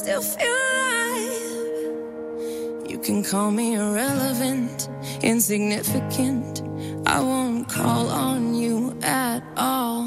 still feel alive. You can call me irrelevant, insignificant. I won't call on you at all.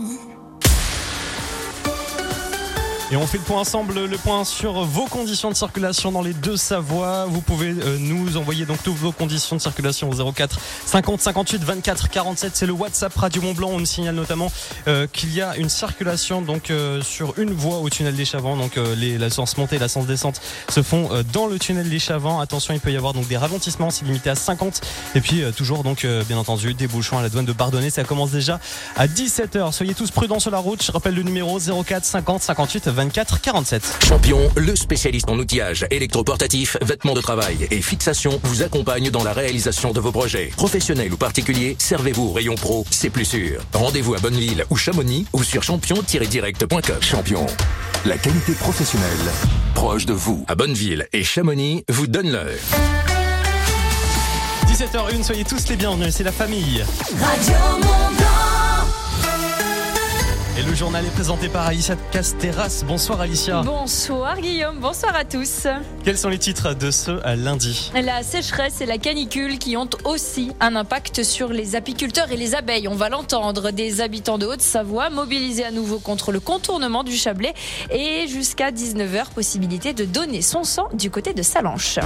Et on fait le point ensemble, le point sur vos conditions de circulation dans les deux Savoies. Vous pouvez nous envoyer donc toutes vos conditions de circulation au 04 50 58 24 47. C'est le WhatsApp Radio Mont-Blanc. On nous signale notamment qu'il y a une circulation donc sur une voie au tunnel des Chavants. Donc la sens montée et la sens descente se font dans le tunnel des Chavants. Attention, il peut y avoir donc des ralentissements. C'est limité à 50. Et puis toujours donc bien entendu des bouchons à la douane de Bardonnay. Ça commence déjà à 17h. Soyez tous prudents sur la route. Je rappelle le numéro 04 50 58 24 47. Champion, le spécialiste en outillage électroportatif, vêtements de travail et fixation, vous accompagne dans la réalisation de vos projets. Professionnels ou particuliers, servez-vous au rayon pro, c'est plus sûr. Rendez-vous à Bonneville ou Chamonix ou sur champion-direct.com. Champion, la qualité professionnelle proche de vous. À Bonneville et Chamonix, vous donne l'heure. 17h01, soyez tous les bienvenus, c'est la famille. Radio Mont-Blanc. Et le journal est présenté par Alicia Casteras. Bonsoir Alicia. Bonsoir Guillaume, bonsoir à tous. Quels sont les titres de ce lundi ? La sécheresse et la canicule qui ont aussi un impact sur les apiculteurs et les abeilles. On va l'entendre. Des habitants de Haute-Savoie mobilisés à nouveau contre le contournement du Chablais. Et jusqu'à 19h, possibilité de donner son sang du côté de Sallanches.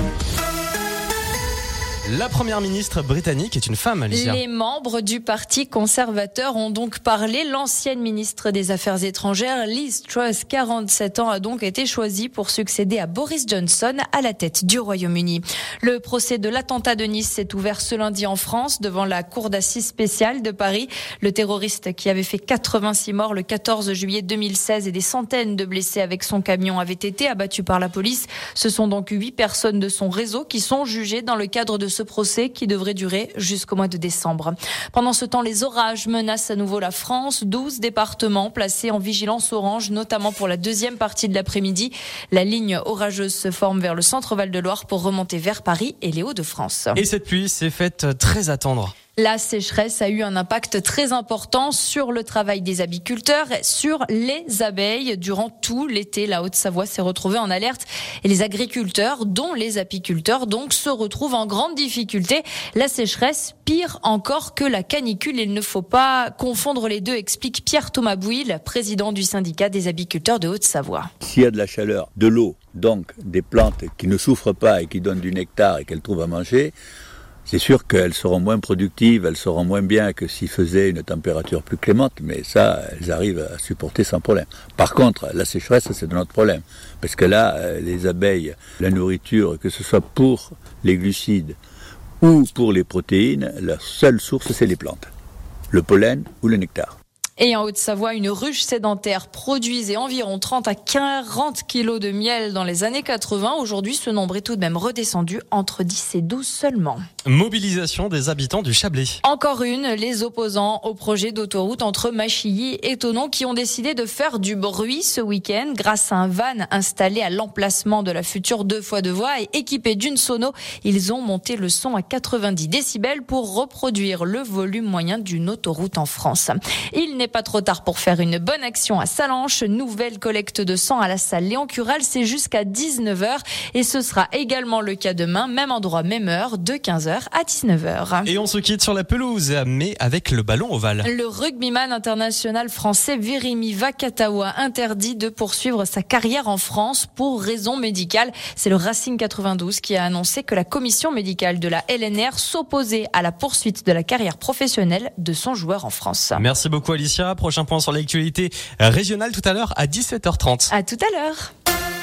La première ministre britannique est une femme, Alicia. Les membres du Parti conservateur ont donc parlé. L'ancienne ministre des Affaires étrangères, Liz Truss, 47 ans, a donc été choisie pour succéder à Boris Johnson à la tête du Royaume-Uni. Le procès de l'attentat de Nice s'est ouvert ce lundi en France devant la cour d'assises spéciale de Paris. Le terroriste qui avait fait 86 morts le 14 juillet 2016 et des centaines de blessés avec son camion avait été abattu par la police. Ce sont donc 8 personnes de son réseau qui sont jugées dans le cadre de ce procès qui devrait durer jusqu'au mois de décembre. Pendant ce temps, les orages menacent à nouveau la France. 12 départements placés en vigilance orange, notamment pour la deuxième partie de l'après-midi. La ligne orageuse se forme vers le centre Val-de-Loire pour remonter vers Paris et les Hauts-de-France. Et cette pluie s'est faite très attendre. La sécheresse a eu un impact très important sur le travail des apiculteurs, sur les abeilles. Durant tout l'été, la Haute-Savoie s'est retrouvée en alerte et les agriculteurs, dont les apiculteurs, donc, se retrouvent en grande difficulté. La sécheresse, pire encore que la canicule. Il ne faut pas confondre les deux, explique Pierre-Thomas Bouil, président du syndicat des apiculteurs de Haute-Savoie. S'il y a de la chaleur, de l'eau, donc des plantes qui ne souffrent pas et qui donnent du nectar et qu'elles trouvent à manger, c'est sûr qu'elles seront moins productives, elles seront moins bien que s'il faisait une température plus clémente, mais ça, elles arrivent à supporter sans problème. Par contre, la sécheresse, c'est de notre problème, parce que là, les abeilles, la nourriture, que ce soit pour les glucides ou pour les protéines, la seule source, c'est les plantes, le pollen ou le nectar. Et en Haute-Savoie, une ruche sédentaire produisait environ 30 à 40 kilos de miel dans les années 80. Aujourd'hui, ce nombre est tout de même redescendu entre 10 et 12 seulement. Mobilisation des habitants du Chablais. Encore une, les opposants au projet d'autoroute entre Machilly et Thonon qui ont décidé de faire du bruit ce week-end grâce à un van installé à l'emplacement de la future 2x2 voies et équipé d'une sono. Ils ont monté le son à 90 décibels pour reproduire le volume moyen d'une autoroute en France. Il n'est pas trop tard pour faire une bonne action à Sallanches. Nouvelle collecte de sang à la salle Léon Cural, c'est jusqu'à 19h et ce sera également le cas demain, même endroit, même heure, de 15h à 19h. Et on se quitte sur la pelouse, mais avec le ballon ovale. Le rugbyman international français Virimi Vakatawa interdit de poursuivre sa carrière en France pour raison médicale. C'est le Racing 92 qui a annoncé que la commission médicale de la LNR s'opposait à la poursuite de la carrière professionnelle de son joueur en France. Merci beaucoup Alicia. Prochain point sur l'actualité régionale tout à l'heure à 17h30. À tout à l'heure.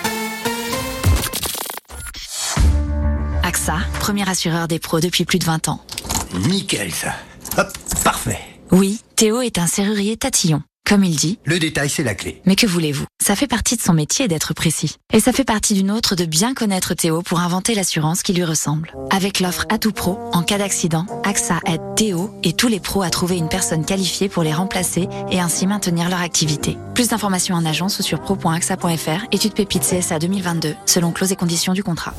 AXA, premier assureur des pros depuis plus de 20 ans. Nickel ça. Hop, parfait. Oui, Théo est un serrurier tatillon. Comme il dit, le détail c'est la clé. Mais que voulez-vous ? Ça fait partie de son métier d'être précis. Et ça fait partie d'une autre de bien connaître Théo pour inventer l'assurance qui lui ressemble. Avec l'offre Atout Pro, en cas d'accident, AXA aide Théo et tous les pros à trouver une personne qualifiée pour les remplacer et ainsi maintenir leur activité. Plus d'informations en agence ou sur pro.axa.fr, étude pépite CSA 2022, selon clauses et conditions du contrat.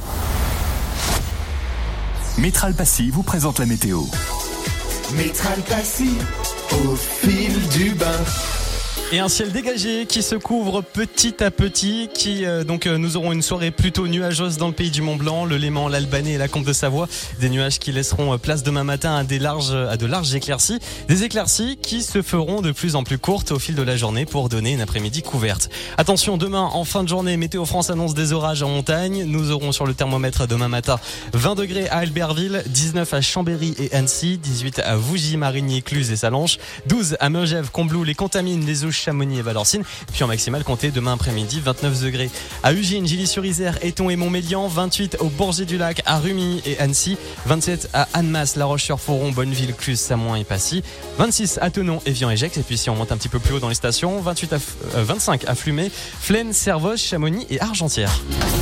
Métral Passy vous présente la météo. Métral Passy, au fil du bain. Et un ciel dégagé qui se couvre petit à petit, nous aurons une soirée plutôt nuageuse dans le pays du Mont-Blanc, le Léman, l'Albanais et la Comte de Savoie. Des nuages qui laisseront place demain matin à de larges éclaircies. Des éclaircies qui se feront de plus en plus courtes au fil de la journée pour donner une après-midi couverte. Attention, demain en fin de journée, Météo France annonce des orages en montagne. Nous aurons sur le thermomètre demain matin 20 degrés à Albertville, 19 à Chambéry et Annecy, 18 à Vougy, Marigny, Cluses et Sallanches, 12 à Megève, Combloux, les Contamines, les Ouches, Chamonix et Valorcine. Puis en maximal, comptez demain après-midi 29 degrés à Ugine, Gilly-sur-Isère, Éton et Montmélian, 28 au Bourget-du-Lac, à Rumilly et Annecy, 27 à Annemasse, La Roche-sur-Foron, Bonneville, Cluses, Samoin et Passy, 26 à Thonon, Évian et Gex. Et puis si on monte un petit peu plus haut dans les stations, 25 à Flumet, Flaine, Servoz, Chamonix et Argentière.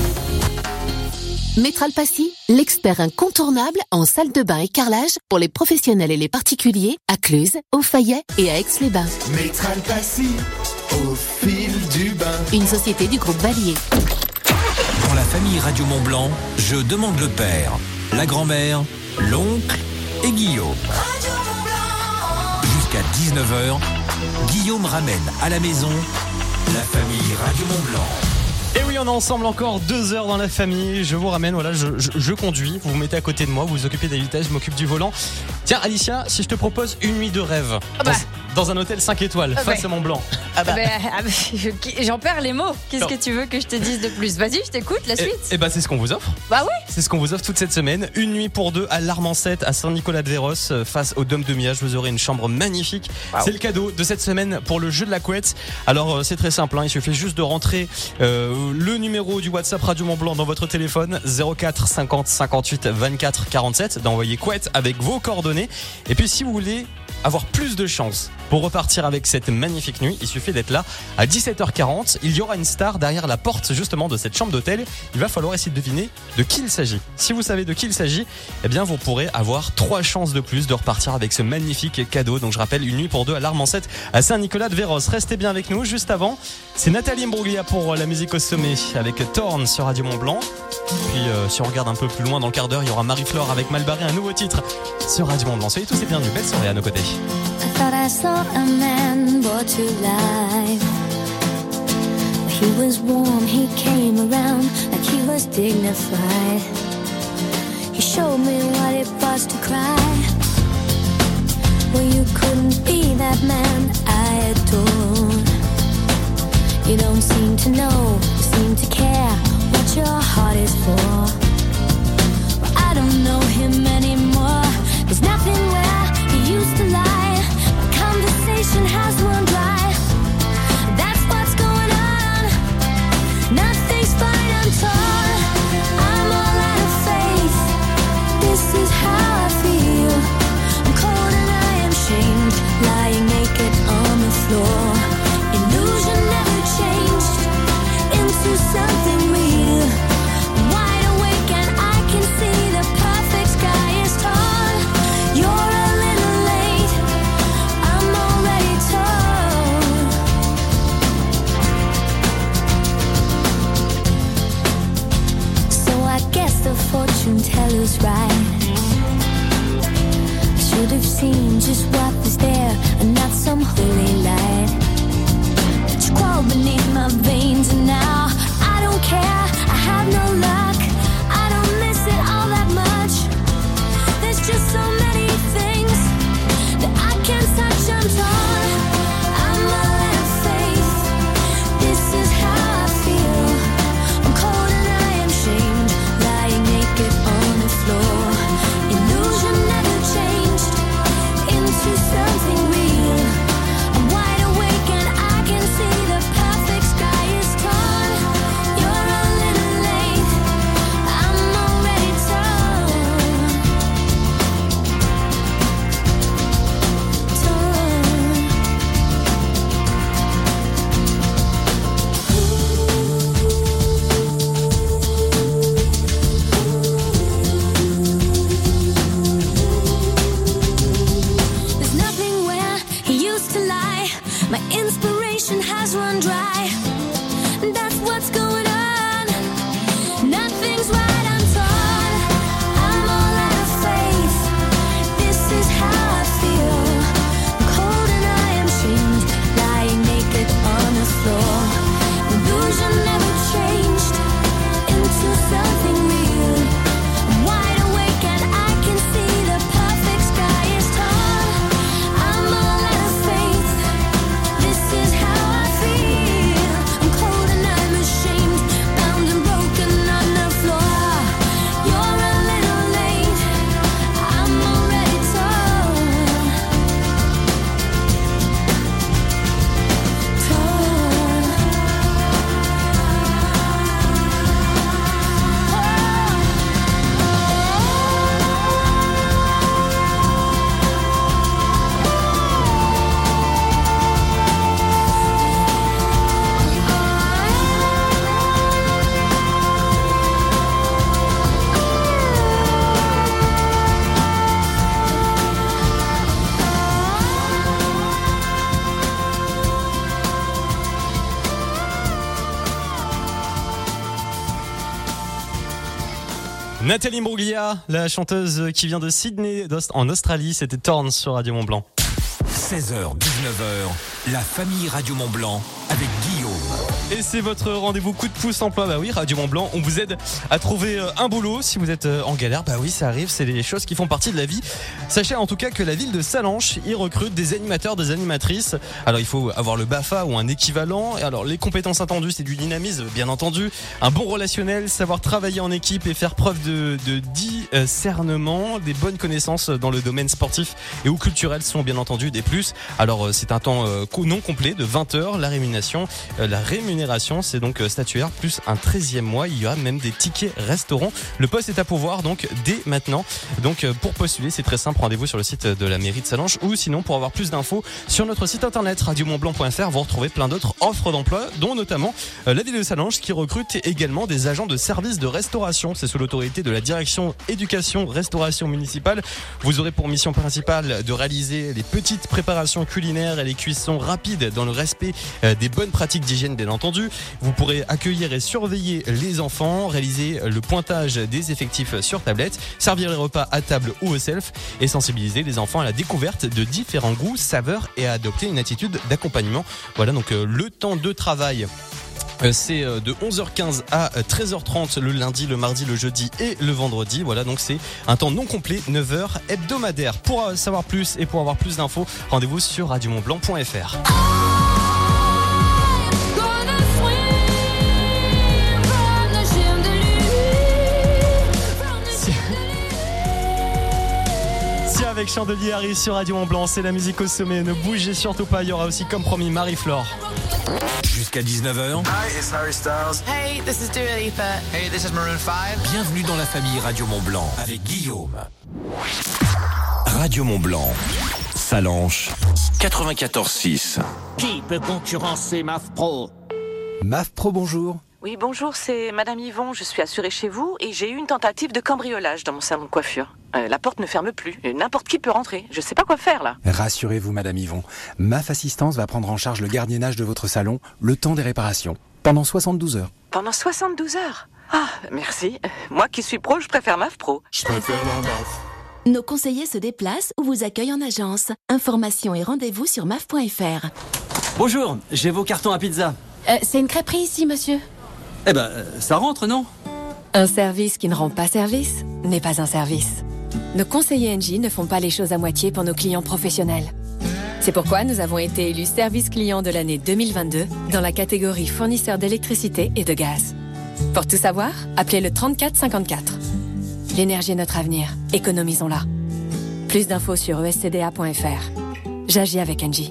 Métral Passy, l'expert incontournable en salle de bain et carrelage pour les professionnels et les particuliers à Cluses, au Fayet et à Aix-les-Bains. Métral Passy, au fil du bain. Une société du groupe Valier. Pour la famille Radio Mont-Blanc, je demande le père, la grand-mère, l'oncle et Guillaume. Jusqu'à 19h, Guillaume ramène à la maison la famille Radio Mont-Blanc. Et oui, on est ensemble encore 2 heures dans la famille. Je vous ramène, voilà, je conduis. Vous vous mettez à côté de moi, vous vous occupez des vitesses, je m'occupe du volant. Tiens, Alicia, si je te propose une nuit de rêve dans un hôtel 5 étoiles face à Mont-Blanc. J'en perds les mots. Qu'est-ce que tu veux que je te dise de plus? Vas-y, je t'écoute, la suite. C'est ce qu'on vous offre. Bah oui. C'est ce qu'on vous offre toute cette semaine. Une nuit pour 2 à l'Armancette, à Saint-Nicolas-de-Véros, face au Dôme de Miage. Vous aurez une chambre magnifique. Wow. C'est le cadeau de cette semaine pour le jeu de la couette. Alors, c'est très simple, il suffit juste de rentrer le numéro du WhatsApp Radio Mont-Blanc dans votre téléphone, 04 50 58 24 47, d'envoyer couette avec vos coordonnées. Et puis, si vous voulez avoir plus de chance pour repartir avec cette magnifique nuit, il suffit d'être là à 17h40. Il y aura une star derrière la porte justement de cette chambre d'hôtel. Il va falloir essayer de deviner de qui il s'agit. Si vous savez de qui il s'agit, eh bien vous pourrez avoir 3 chances de plus de repartir avec ce magnifique cadeau. Donc je rappelle, une nuit pour 2 à l'Armancette à Saint-Nicolas-de-Véros. Restez bien avec nous. Juste avant, c'est Nathalie Imbruglia pour la musique au sommet avec Thorn sur Radio Mont-Blanc. Puis si on regarde un peu plus loin dans le quart d'heure, il y aura Marie-Flore avec Malbarré, un nouveau titre sur Radio Mont-Blanc. Soyez tous et bienvenus. Belle soirée à nos côtés. I thought I saw a man brought to life. He was warm, he came around like he was dignified. He showed me what it was to cry. Well, you couldn't be that man I adored. You don't seem to know, you seem to care what your heart is for. Well, I don't know him anymore. There's nothing where he used to lie. Conversation has run dry. That's what's going on. Nothing's fine, I'm torn. I'm all out of faith. This is how I feel. I'm cold and I am shamed, lying naked on the floor. Illusion never changed into something real. I'm wide awake and I can see the perfect sky is tall. You're a little late, I'm already told. So I guess the fortune teller's right. I should have seen just what was there and not some holy light. But you crawled beneath my veins and now I don't care, I have no luck. I don't miss it all that much. There's just so many things that I can't touch, I'm torn. I'm all out of faith. This is how I feel. I'm cold and I am shamed, lying naked on the floor. Illusion never changed into something real. Nathalie Imbruglia, la chanteuse qui vient de Sydney en Australie, c'était Torn sur Radio Mont-Blanc. 16h, 19h, la famille Radio Mont-Blanc avec Guillaume. Et c'est votre rendez-vous coup de pouce emploi. Bah oui, Radio Mont-Blanc, on vous aide à trouver un boulot si vous êtes en galère. Bah oui, ça arrive, c'est des choses qui font partie de la vie. Sachez en tout cas que la ville de Sallanches y recrute des animateurs, des animatrices. Alors il faut avoir le BAFA ou un équivalent. Et alors les compétences attendues, c'est du dynamisme, bien entendu, un bon relationnel, savoir travailler en équipe et faire preuve de discernement, des bonnes connaissances dans le domaine sportif et ou culturel sont bien entendu des plus. Alors c'est un temps non complet de 20 heures. La rémunération, c'est donc statuaire plus un 13e mois. Il y aura même des tickets restaurants. Le poste est à pourvoir donc dès maintenant. Donc pour postuler, c'est très simple. Rendez-vous sur le site de la mairie de Sallanches ou sinon pour avoir plus d'infos sur notre site internet radiomontblanc.fr. Vous retrouvez plein d'autres offres d'emploi, dont notamment la ville de Sallanches qui recrute également des agents de services de restauration. C'est sous l'autorité de la direction éducation restauration municipale. Vous aurez pour mission principale de réaliser les petites préparations culinaires et les cuissons rapides dans le respect des bonnes pratiques d'hygiène bien entendu. Vous pourrez accueillir et surveiller les enfants, réaliser le pointage des effectifs sur tablette, servir les repas à table ou au self et sensibiliser les enfants à la découverte de différents goûts, saveurs et à adopter une attitude d'accompagnement. Voilà donc le temps de travail. C'est de 11h15 à 13h30 le lundi, le mardi, le jeudi et le vendredi. Voilà, donc c'est un temps non complet, 9h hebdomadaire. Pour savoir plus et pour avoir plus d'infos, rendez-vous sur radiomontblanc.fr. Avec Chandelier arrive sur Radio Mont-Blanc, c'est la musique au sommet, ne bougez surtout pas, il y aura aussi comme promis Marie-Flore. Jusqu'à 19h. Hi, it's Harry Styles. Hey, this is Dua Lipa. Hey, this is Maroon 5. Bienvenue dans la famille Radio Mont-Blanc avec Guillaume. Radio Mont-Blanc, Sallanches, 94.6. Qui peut concurrencer MAF Pro? MAF Pro, bonjour. Oui, bonjour, c'est Madame Yvon, je suis assurée chez vous et j'ai eu une tentative de cambriolage dans mon salon de coiffure. La porte ne ferme plus, n'importe qui peut rentrer, je sais pas quoi faire là. Rassurez-vous Madame Yvon, MAF Assistance va prendre en charge le gardiennage de votre salon le temps des réparations, pendant 72 heures. Pendant 72 heures? Ah, merci. Moi qui suis pro, je préfère MAF Pro. Je préfère la MAF. Nos conseillers se déplacent ou vous accueillent en agence. Informations et rendez-vous sur maf.fr. Bonjour, j'ai vos cartons à pizza. C'est une crêperie ici, monsieur. Eh ben, ça rentre, non? Un service qui ne rend pas service n'est pas un service. Nos conseillers Engie ne font pas les choses à moitié pour nos clients professionnels. C'est pourquoi nous avons été élus service client de l'année 2022 dans la catégorie fournisseur d'électricité et de gaz. Pour tout savoir, appelez le 34 54. L'énergie est notre avenir, économisons-la. Plus d'infos sur escda.fr. J'agis avec Engie.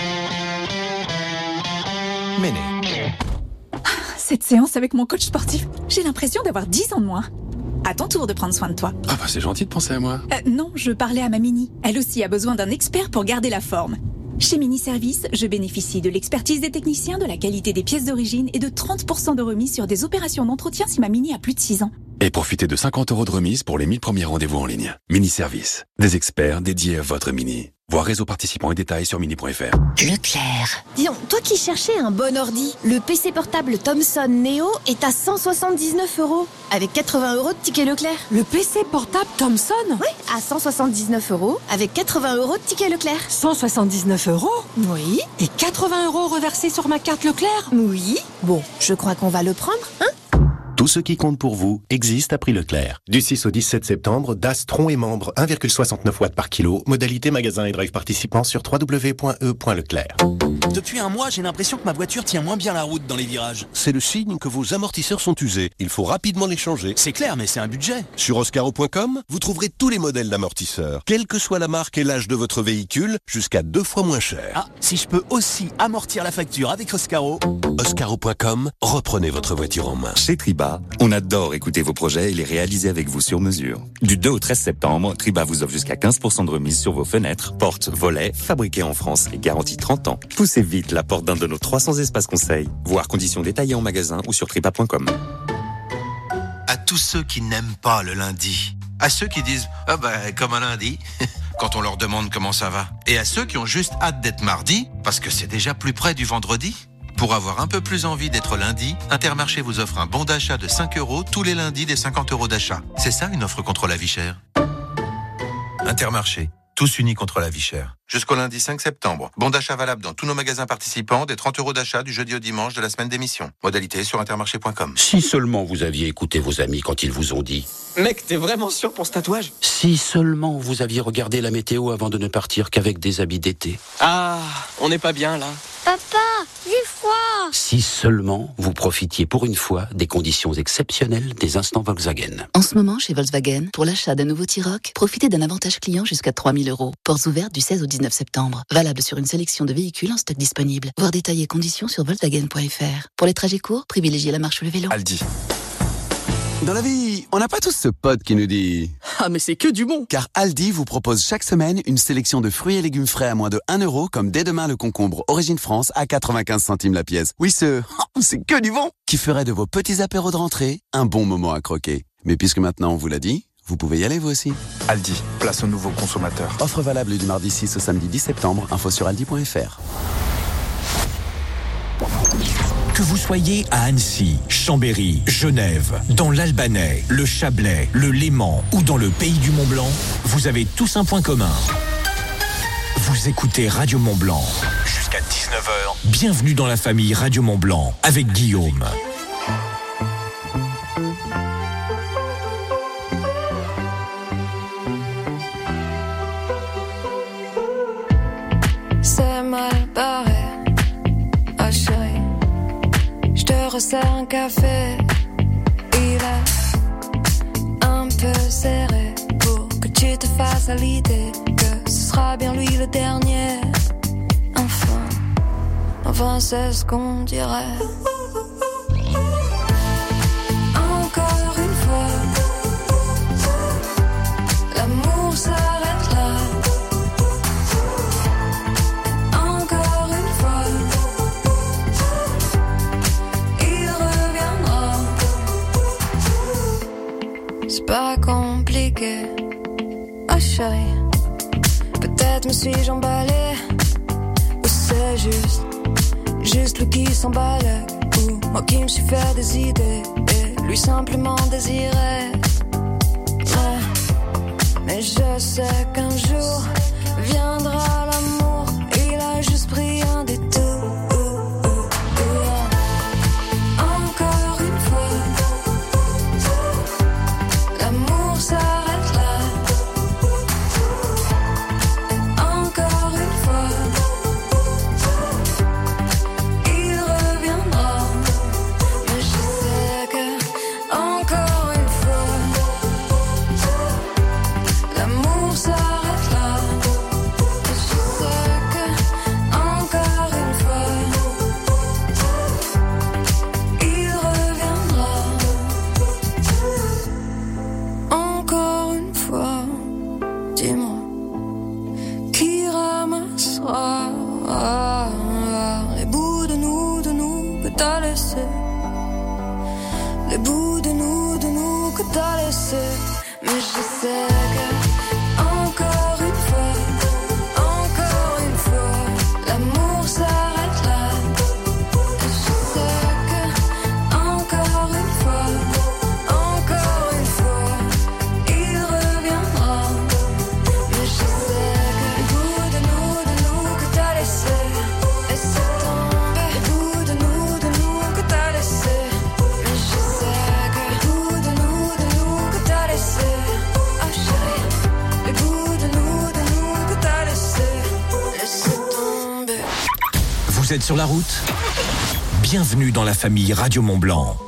Méné. Cette séance avec mon coach sportif, j'ai l'impression d'avoir 10 ans de moins. À ton tour de prendre soin de toi. Ah bah c'est gentil de penser à moi. Non, je parlais à ma Mini. Elle aussi a besoin d'un expert pour garder la forme. Chez Mini Service, je bénéficie de l'expertise des techniciens, de la qualité des pièces d'origine et de 30% de remise sur des opérations d'entretien si ma Mini a plus de 6 ans. Et profitez de 50 € de remise pour les 1000 premiers rendez-vous en ligne. Mini Service, des experts dédiés à votre Mini. Voir réseau participants et détails sur mini.fr. Leclerc. Disons, toi qui cherchais un bon ordi, le PC portable Thomson Neo est à 179 €, avec 80 € de ticket Leclerc. Le PC portable Thomson? Oui, à 179 €, avec 80 € de ticket Leclerc. 179 €? Oui. Et 80 € reversés sur ma carte Leclerc? Oui. Bon, je crois qu'on va le prendre, hein? Tout ce qui compte pour vous existe à prix Leclerc. Du 6 au 17 septembre, DAS Tron et membres, 1,69 watts par kilo, modalité magasin et drive participant sur www.e.leclerc. Depuis un mois, j'ai l'impression que ma voiture tient moins bien la route dans les virages. C'est le signe que vos amortisseurs sont usés. Il faut rapidement les changer. C'est clair, mais c'est un budget. Sur oscaro.com, vous trouverez tous les modèles d'amortisseurs. Quelle que soit la marque et l'âge de votre véhicule, jusqu'à 2 fois moins cher. Ah, si je peux aussi amortir la facture avec Oscaro. Oscaro.com, reprenez votre voiture en main. Chez Triba, on adore écouter vos projets et les réaliser avec vous sur mesure. Du 2 au 13 septembre, Triba vous offre jusqu'à 15% de remise sur vos fenêtres, portes, volets, fabriqués en France et garantis 30 ans. Poussez vite la porte d'un de nos 300 espaces conseils. Voir conditions détaillées en magasin ou sur triba.com. À tous ceux qui n'aiment pas le lundi, à ceux qui disent « Ah ben, comme un lundi », quand on leur demande comment ça va, et à ceux qui ont juste hâte d'être mardi, parce que c'est déjà plus près du vendredi. Pour avoir un peu plus envie d'être lundi, Intermarché vous offre un bon d'achat de 5 € tous les lundis des 50 € d'achat. C'est ça une offre contre la vie chère. Intermarché, tous unis contre la vie chère. Jusqu'au lundi 5 septembre. Bon d'achat valable dans tous nos magasins participants, des 30 € d'achat du jeudi au dimanche de la semaine d'émission. Modalité sur intermarché.com. Si seulement vous aviez écouté vos amis quand ils vous ont dit « Mec, t'es vraiment sûr pour ce tatouage ?» Si seulement vous aviez regardé la météo avant de ne partir qu'avec des habits d'été. Ah, on n'est pas bien là. Papa, j'ai froid. Si seulement vous profitiez pour une fois des conditions exceptionnelles des instants Volkswagen. En ce moment, chez Volkswagen, pour l'achat d'un nouveau T-Roc, profitez d'un avantage client jusqu'à 3 000 €. Portes ouvertes du 16 au 19 septembre. Valable sur une sélection de véhicules en stock disponible. Voir détails et conditions sur Volkswagen.fr. Pour les trajets courts, privilégiez la marche ou le vélo. Aldi. Dans la vie, on n'a pas tous ce pote qui nous dit « Ah mais c'est que du bon !» Car Aldi vous propose chaque semaine une sélection de fruits et légumes frais à moins de 1 €, comme dès demain le concombre Origine France à 95 centimes la pièce. Oui, c'est que du bon qui ferait de vos petits apéros de rentrée un bon moment à croquer. Mais puisque maintenant on vous l'a dit, vous pouvez y aller vous aussi. Aldi, place aux nouveaux consommateurs. Offre valable du mardi 6 au samedi 10 septembre, info sur aldi.fr. Que vous soyez à Annecy, Chambéry, Genève, dans l'Albanais, le Chablais, le Léman ou dans le pays du Mont-Blanc, vous avez tous un point commun. Vous écoutez Radio Mont-Blanc. Jusqu'à 19h. Bienvenue dans la famille Radio Mont-Blanc avec Guillaume. C'est mal barré. Oh chérie, je te resserre un café. Il est un peu serré pour que tu te fasses à l'idée que ce sera bien lui le dernier. Enfin c'est ce qu'on dirait. Encore une fois, l'amour s'arrête là. Encore une fois, il reviendra. C'est pas compliqué, oh chérie. Peut-être me suis-je emballée, ou c'est juste lui qui s'emballe, ou moi qui me suis fait des idées et lui simplement désirait. Mais je sais qu'un jour viendra l'amour, il a juste pris un détour. Encore une fois, l'amour s'arrête là. Encore une fois, il reviendra. Mais je sais que encore une fois, l'amour s'arrête là. Et je sais que encore une fois, il reviendra. Encore une fois, dis-moi, qui ramassera les bouts de nous que t'as laissé, les bouts de nous que t'as laissé. Mais je sais que encore une fois, l'amour s'arrête là. Et je sais que encore une fois, il reviendra. Mais je sais que les bouts de nous que t'as laissé, laissé tomber. Les bouts de nous que t'as laissé. Mais je sais que les bouts de nous que t'as laissé. Oh chérie, les bouts de nous que t'as laissé, laissé tomber. Vous êtes sur la route ? Bienvenue dans la famille Radio Mont-Blanc.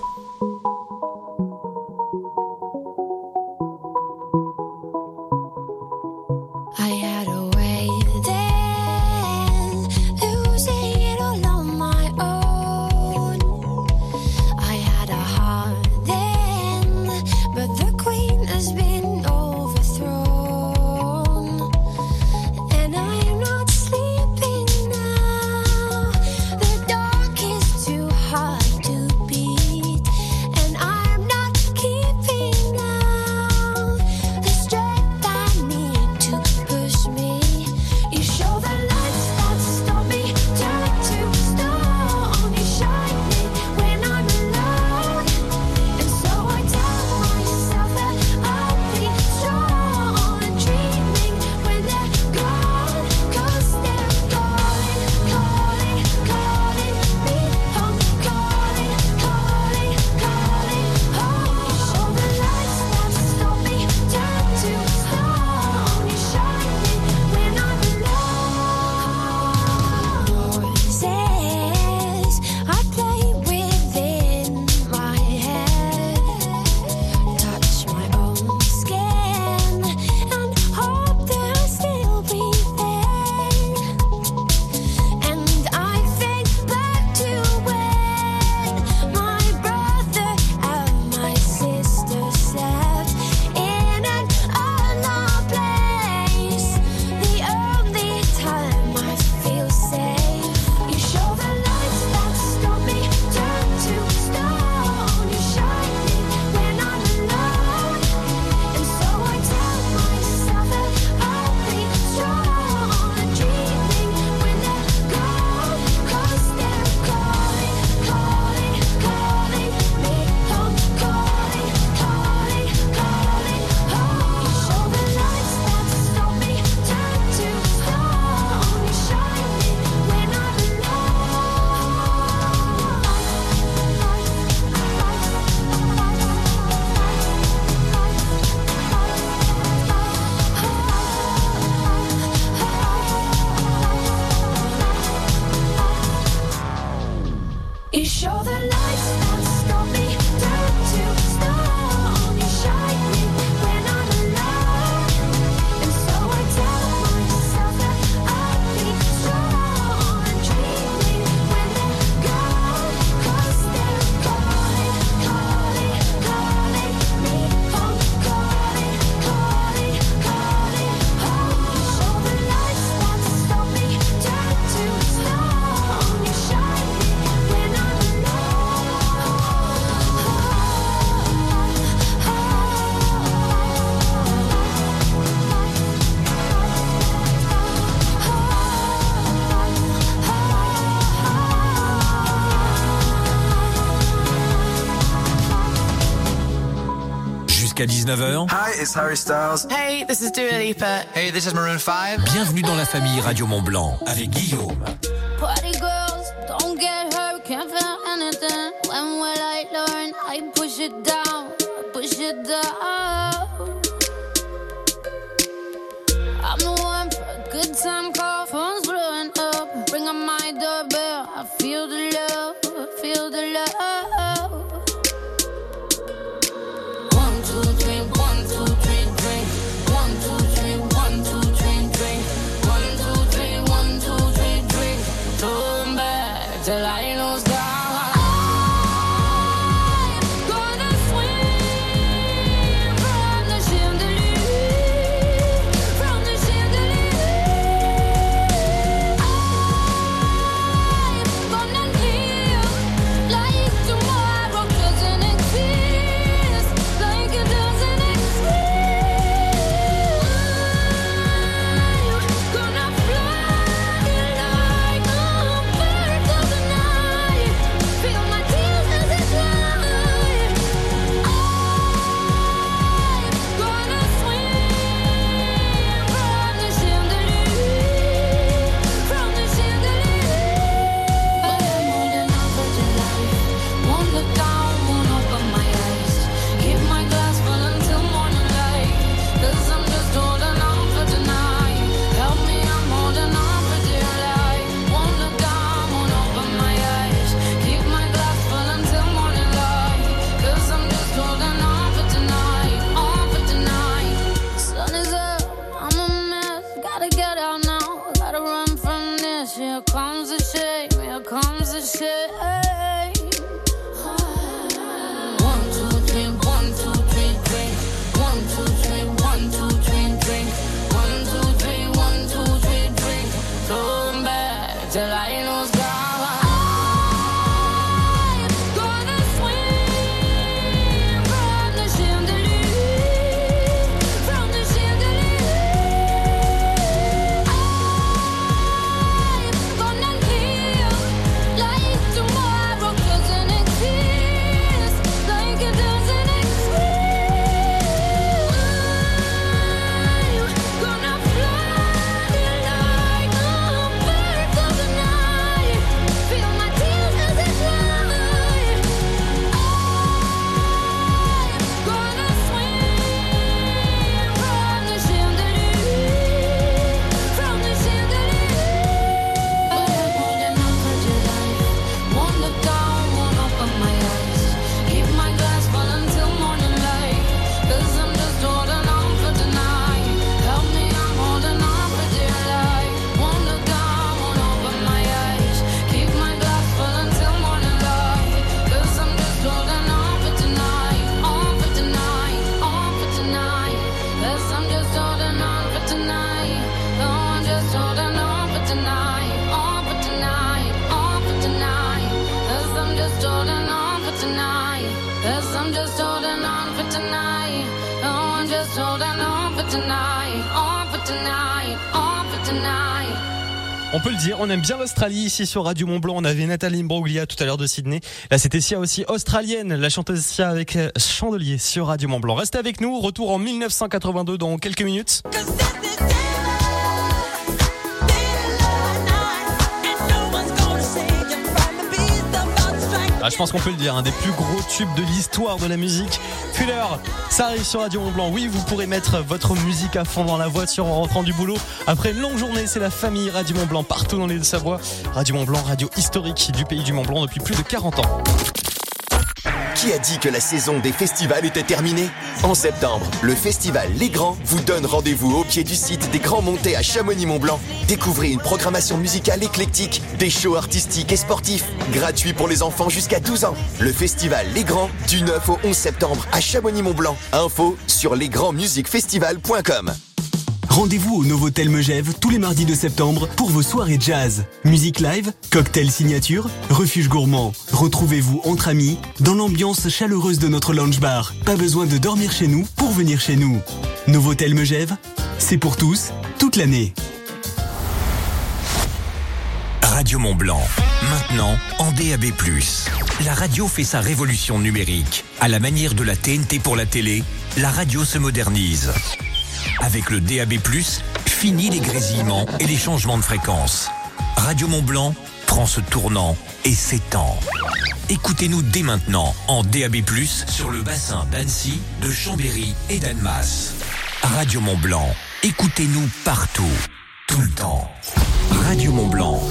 I had a way then, losing it all on my own. I had a heart then, but the queen has been overthrown. And I am not sleeping now. The dark is too hard to beat. And I'm not keeping now the strength I need to push me jusqu'à 19h. Hi, it's Harry Styles. Hey, this is Dua Lipa. Hey, this is Maroon 5. Bienvenue dans la famille Radio Mont-Blanc avec Guillaume. Party girls, don't get hurt, can't feel anything. When will I learn? I push it down, push it down. I'm the one for a good time call, phone's blowing up. Ring on my doorbell, I feel the love, feel the love. 1, 2, 3, 1, 2, 3, drink. 1, 2, 3, 1, 2, 3, drink. 1, 2, 3, 1, 2, 3, drink. Turn back till I lose God. On peut le dire, on aime bien l'Australie ici sur Radio Mont-Blanc. On avait Nathalie Imbroglia tout à l'heure de Sydney. Là, c'était Sia aussi, australienne, la chanteuse Sia avec Chandelier sur Radio Mont-Blanc. Restez avec nous, retour en 1982 dans quelques minutes. Ah, je pense qu'on peut le dire, un des plus gros tubes de l'histoire de la musique. Fuller, ça arrive sur Radio Mont-Blanc. Oui, vous pourrez mettre votre musique à fond dans la voiture en rentrant du boulot. Après une longue journée, c'est la famille Radio Mont-Blanc partout dans les Deux-Savoie. Radio Mont-Blanc, radio historique du pays du Mont-Blanc depuis plus de 40 ans. Qui a dit que la saison des festivals était terminée ? En septembre, le festival Les Grands vous donne rendez-vous au pied du site des Grands Montées à Chamonix-Mont-Blanc. Découvrez une programmation musicale éclectique, des shows artistiques et sportifs, gratuits pour les enfants jusqu'à 12 ans. Le festival Les Grands, du 9 au 11 septembre à Chamonix-Mont-Blanc. Info sur lesgrandsmusicfestival.com. Rendez-vous au Novotel Megève tous les mardis de septembre pour vos soirées jazz. Musique live, cocktail signature, refuge gourmand. Retrouvez-vous entre amis dans l'ambiance chaleureuse de notre lounge bar. Pas besoin de dormir chez nous pour venir chez nous. Novotel Megève, c'est pour tous, toute l'année. Radio Mont-Blanc, maintenant en DAB+. La radio fait sa révolution numérique. À la manière de la TNT pour la télé, la radio se modernise. Avec le DAB+, fini les grésillements et les changements de fréquence. Radio Mont-Blanc prend ce tournant et s'étend. Écoutez-nous dès maintenant en DAB+, sur le bassin d'Annecy, de Chambéry et d'Annemasse. Radio Mont-Blanc, écoutez-nous partout, tout le temps. Radio Mont-Blanc.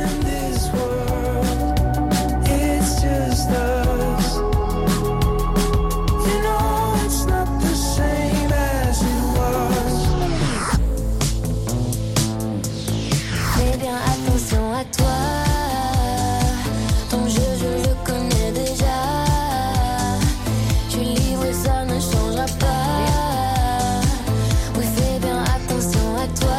Tu livres, ça ne changera pas. Oui, fais bien attention à toi.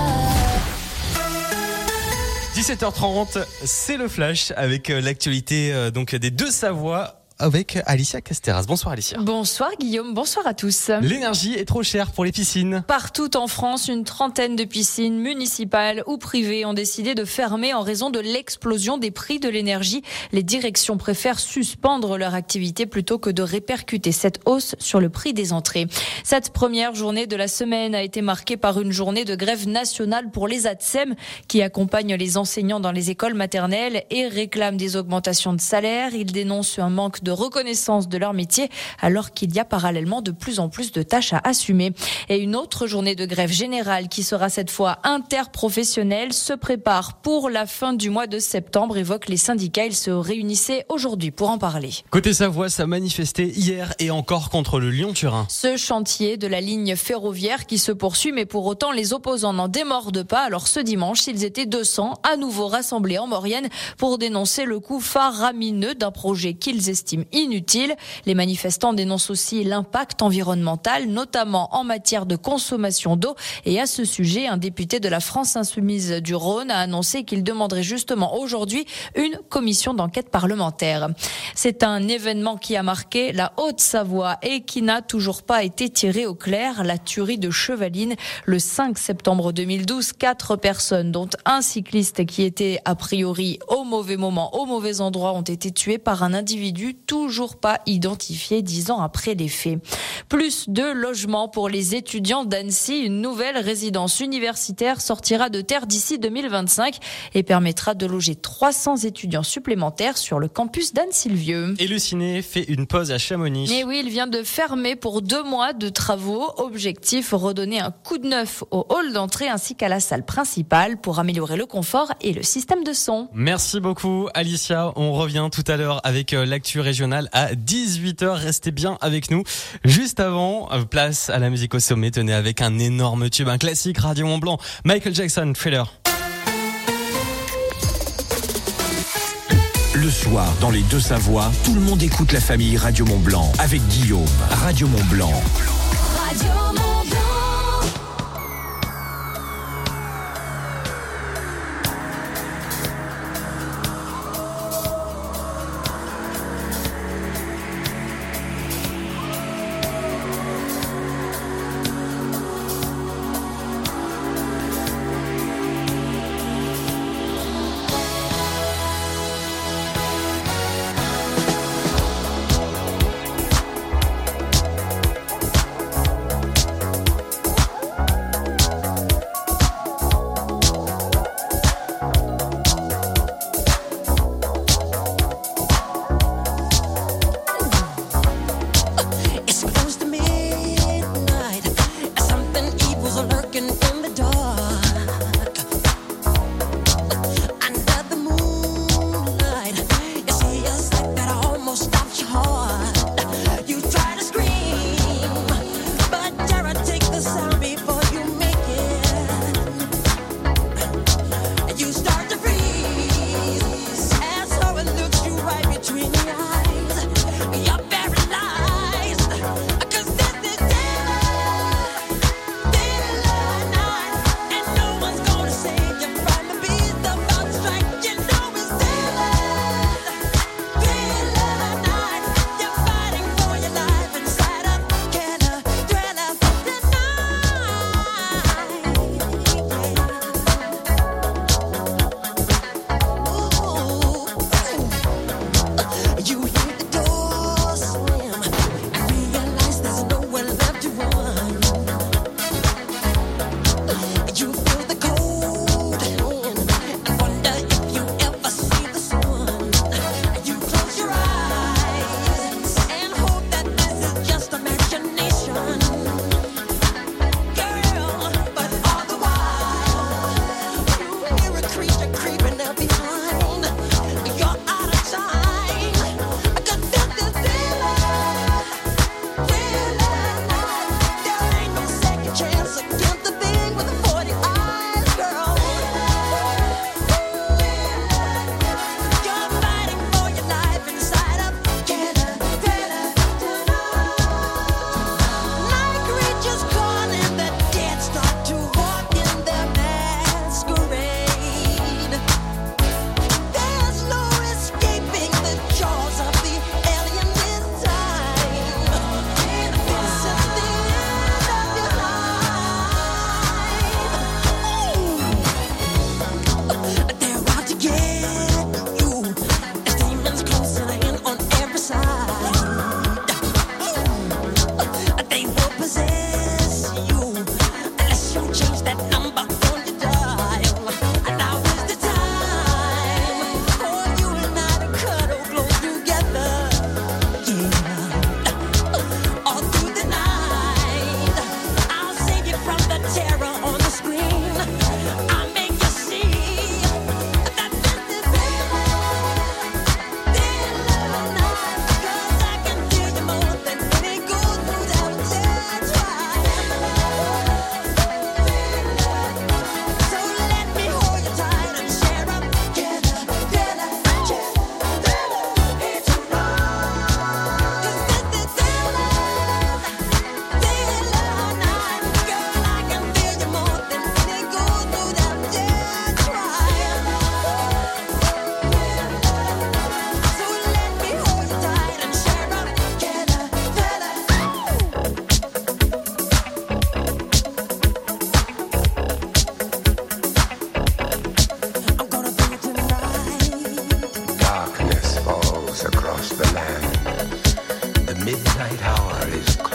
17h30, c'est le flash avec l'actualité donc des Deux-Savoie avec Alicia Casteras. Bonsoir Alicia. Bonsoir Guillaume, bonsoir à tous. L'énergie est trop chère pour les piscines. Partout en France, une trentaine de piscines municipales ou privées ont décidé de fermer en raison de l'explosion des prix de l'énergie. Les directions préfèrent suspendre leur activité plutôt que de répercuter cette hausse sur le prix des entrées. Cette première journée de la semaine a été marquée par une journée de grève nationale pour les ATSEM qui accompagnent les enseignants dans les écoles maternelles et réclament des augmentations de salaire. Ils dénoncent un manque de reconnaissance de leur métier alors qu'il y a parallèlement de plus en plus de tâches à assumer. Et une autre journée de grève générale qui sera cette fois interprofessionnelle se prépare pour la fin du mois de septembre, évoquent les syndicats. Ils se réunissaient aujourd'hui pour en parler. Côté Savoie, ça manifestait hier et encore contre le Lyon-Turin. Ce chantier de la ligne ferroviaire qui se poursuit, mais pour autant les opposants n'en démordent pas. Alors ce dimanche, ils étaient 200 à nouveau rassemblés en Maurienne pour dénoncer le coût faramineux d'un projet qu'ils estiment inutile. Les manifestants dénoncent aussi l'impact environnemental, notamment en matière de consommation d'eau. Et à ce sujet, un député de la France Insoumise du Rhône a annoncé qu'il demanderait justement aujourd'hui une commission d'enquête parlementaire. C'est un événement qui a marqué la Haute-Savoie et qui n'a toujours pas été tiré au clair. La tuerie de Chevaline le 5 septembre 2012. 4 personnes, dont un cycliste qui était a priori au mauvais moment, au mauvais endroit, ont été tuées par un individu toujours pas identifié 10 ans après les faits. Plus de logements pour les étudiants d'Annecy. Une nouvelle résidence universitaire sortira de terre d'ici 2025 et permettra de loger 300 étudiants supplémentaires sur le campus d'Annecy-le-Vieux. Et le ciné fait une pause à Chamonix. Mais oui, il vient de fermer pour 2 mois de travaux. Objectif, redonner un coup de neuf au hall d'entrée ainsi qu'à la salle principale pour améliorer le confort et le système de son. Merci beaucoup Alicia. On revient tout à l'heure avec l'actu régionale à 18h. Restez bien avec nous. Juste avant, place à la musique au sommet. Tenez, avec un énorme tube, un classique Radio Mont-Blanc. Michael Jackson, Thriller. Le soir, dans les Deux-Savoie, tout le monde écoute la famille Radio Mont-Blanc avec Guillaume. Radio Mont-Blanc. Radio Mont-Blanc.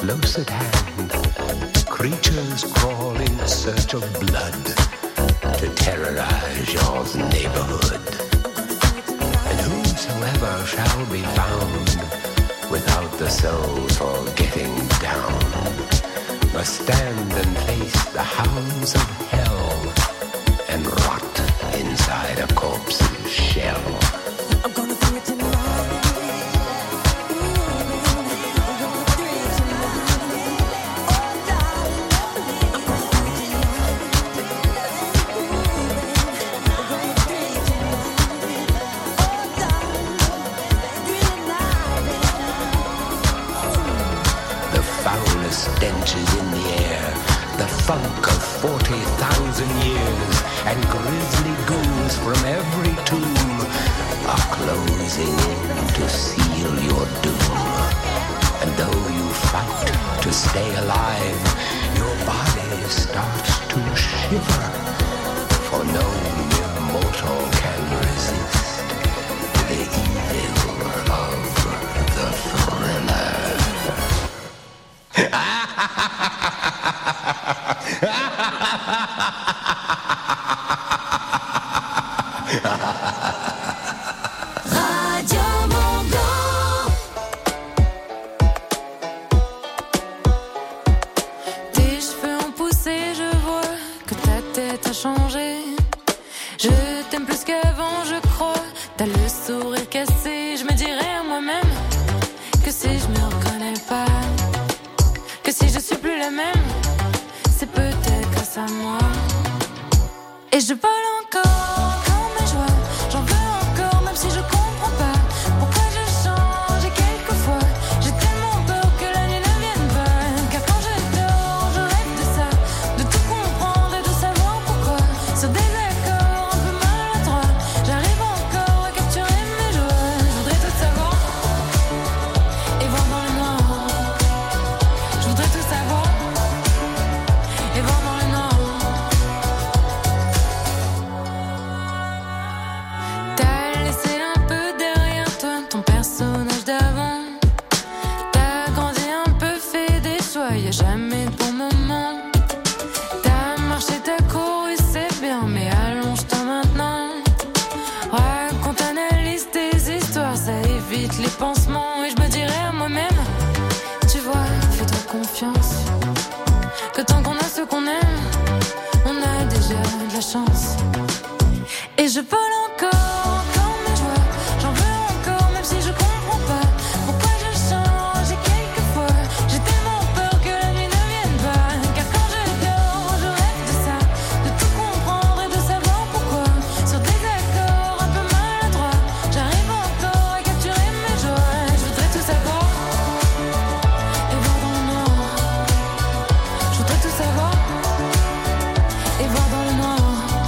close at hand, creatures crawl in search of blood to terrorize your neighborhood. And whosoever shall be found without the soul for getting down must stand and face the hounds of hell and rot inside a corpse's shell. I'm gonna do it tonight. Stench is in the air, the funk of 40,000 years, and grisly ghouls from every tomb are closing in to seal your doom. And though you fight to stay alive, your body starts to shiver, for no mere mortal can resist the evil of the thriller. Radio Mont-Blanc. Tes cheveux ont poussé, je vois que ta tête a changé. Je t'aime plus qu'avant, je crois. T'as le sourire cassé, je me dirais à moi-même que si je me reconnais pas, que si je suis plus la même, c'est peut-être grâce à moi. Et je vole encore comme mes joies, j'en veux encore même si je comprends pas pourquoi je change et quelquefois j'ai tellement peur que la nuit ne vienne pas. Car quand je dors, je rêve de ça, de tout comprendre et de savoir pourquoi. Sur des accords un peu maladroits, j'arrive encore à capturer mes joies. Je voudrais tout savoir et voir dans le noir. Je voudrais tout savoir et voir dans le noir. T'as laissé un peu derrière toi ton personnage d'avant. T'as grandi un peu, fait des choix, y'a jamais de bon moment. T'as marché, t'as couru, c'est bien, mais allonge-toi maintenant. Raconte, analyse tes histoires, ça évite les pansements. Et je me dirais à moi-même, tu vois, fais-toi confiance, que tant qu'on a ce qu'on aime, on a déjà de la chance. Et je vole encore comme mes joies, j'en veux encore même si je comprends pas pourquoi je change et quelquefois j'ai tellement peur que la nuit ne vienne pas. Car quand je dors, je rêve de ça, de tout comprendre et de savoir pourquoi. Sur des accords un peu maladroits, j'arrive encore à capturer mes joies. Je voudrais tout savoir et voir dans le noir. Je voudrais tout savoir et voir dans le noir.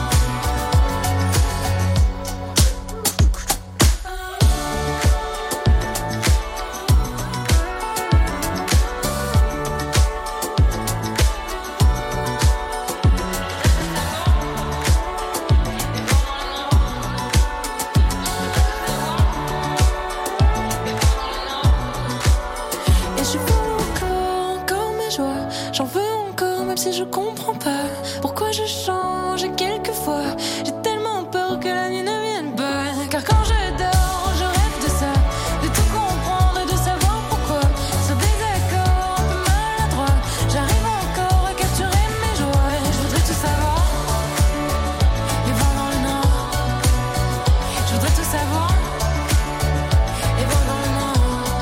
Et je veux encore mes joies, j'en veux encore même si je comprends pas pourquoi je change et quelquefois j'ai tellement peur que la nuit ne vienne pas. Car quand je dors, je rêve de ça, de tout comprendre et de savoir pourquoi. Sur des accords un peu maladroits, j'arrive encore à capturer mes joies. Je voudrais tout savoir et voir dans le noir. Je voudrais tout savoir et voir dans le noir.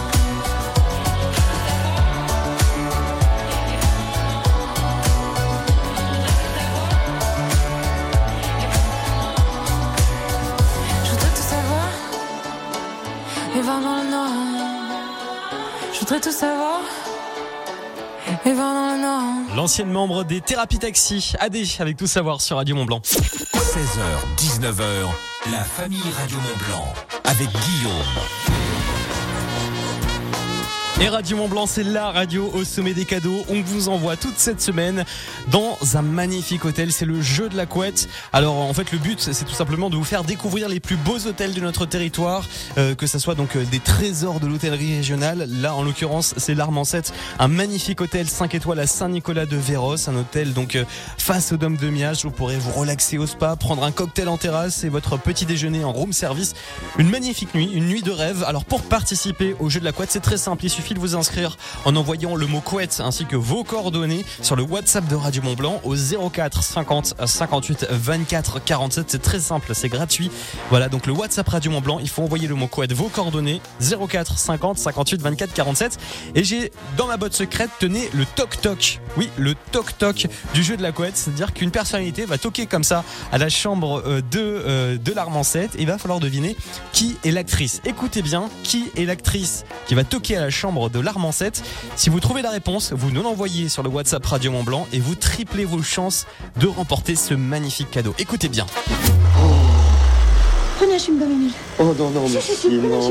Je voudrais tout savoir et voir dans le noir. Je voudrais tout savoir et voir dans le noir. L'ancienne membre des Thérapies Taxi, AD, avec tout savoir sur Radio Mont-Blanc. 16h, 19h, la famille Radio Mont-Blanc avec Guillaume. Et Radio Mont-Blanc, c'est la radio au sommet des cadeaux. On vous envoie toute cette semaine dans un magnifique hôtel. C'est le jeu de la couette. Alors en fait le but c'est tout simplement de vous faire découvrir les plus beaux hôtels de notre territoire, que ça soit donc des trésors de l'hôtellerie régionale. Là en l'occurrence c'est l'Armancet, un magnifique hôtel 5 étoiles à Saint-Nicolas-de-Véros, un hôtel donc face au Dôme de Miage. Vous pourrez vous relaxer au spa, prendre un cocktail en terrasse et votre petit déjeuner en room service. Une magnifique nuit, une nuit de rêve. Alors pour participer au jeu de la couette, c'est très simple, il suffit de vous inscrire en envoyant le mot couette ainsi que vos coordonnées sur le WhatsApp de Radio Mont-Blanc au 04 50 58 24 47. C'est très simple, c'est gratuit. Voilà, donc le WhatsApp Radio Mont-Blanc, il faut envoyer le mot couette, vos coordonnées 04 50 58 24 47. Et j'ai dans ma boîte secrète, tenez, le toc-toc. Oui, le toc-toc du jeu de la couette, c'est-à-dire qu'une personnalité va toquer comme ça à la chambre de l'Armancet et il va falloir deviner qui est l'actrice. Écoutez bien, qui est l'actrice qui va toquer à la chambre de l'Armancet. Si vous trouvez la réponse, vous nous l'envoyez sur le WhatsApp Radio Mont-Blanc et vous triplez vos chances de remporter ce magnifique cadeau. Écoutez bien. Prenez un chewing-gum, Emile. Oh non, merci.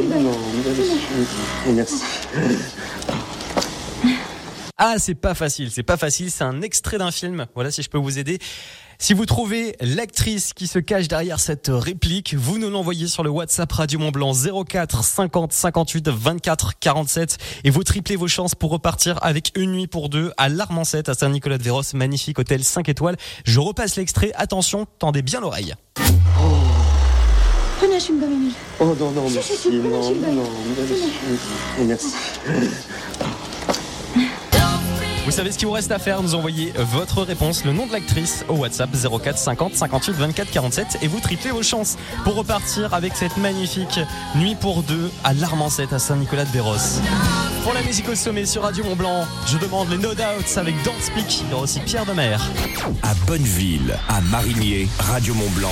Merci. Ah, c'est pas facile, c'est un extrait d'un film. Voilà, si je peux vous aider. Si vous trouvez l'actrice qui se cache derrière cette réplique, vous nous l'envoyez sur le WhatsApp Radio Mont-Blanc 04 50 58 24 47 et vous triplez vos chances pour repartir avec une nuit pour deux à l'Armancet à Saint-Nicolas-de-Véros, magnifique hôtel 5 étoiles. Je repasse l'extrait, attention, tendez bien l'oreille. Prenez un chewing-gum, Emile. Oh non, merci. Vous savez ce qu'il vous reste à faire, nous envoyer votre réponse, le nom de l'actrice au WhatsApp 04 50 58 24 47 et vous triplez vos chances pour repartir avec cette magnifique nuit pour deux à l'Armancet à Saint-Nicolas-de-Véros. Pour la musique au sommet sur Radio Mont-Blanc, je demande les No Doubts avec Don't Speak, il y aura aussi Pierre Demer. À Bonneville, à Marigné, Radio Mont-Blanc,